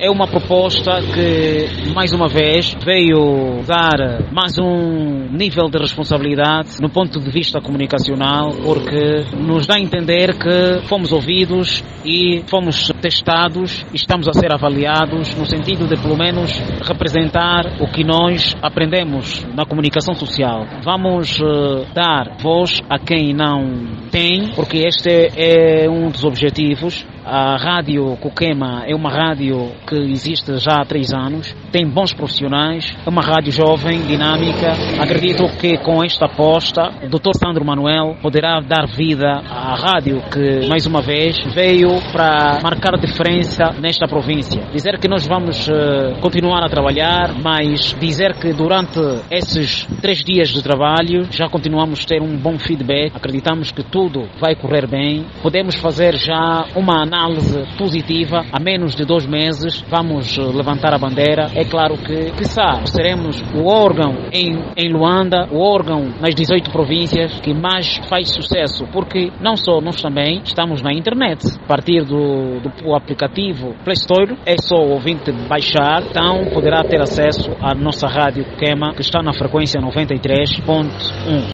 é uma proposta que, mais uma vez, veio dar mais um nível de responsabilidade no ponto de vista comunicacional, porque nos dá a entender que fomos ouvidos e fomos testados e estamos a ser avaliados no sentido de, pelo menos, representar o que nós aprendemos na comunicação social. Vamos dar voz a quem não tem, porque este é um dos objetivos. A Rádio Coquema é uma rádio que existe já há 3 anos, tem bons profissionais, é uma rádio jovem, dinâmica. Acredito que com esta aposta, o Dr. Sandro Manuel poderá dar vida à rádio que, mais uma vez, veio para marcar a diferença nesta província. Dizer que nós vamos continuar a trabalhar, mas dizer que durante esses 3 dias de trabalho já continuamos a ter um bom feedback, acreditamos que tudo vai correr bem, podemos fazer já uma análise positiva. A menos de 2 meses vamos levantar a bandeira. É claro que quiçá, seremos o órgão em Luanda, o órgão nas 18 províncias que mais faz sucesso, porque não só nós também estamos na internet. A partir do aplicativo Play Store, é só o ouvinte baixar, então poderá ter acesso à nossa rádio Coquema, que está na frequência 93.1.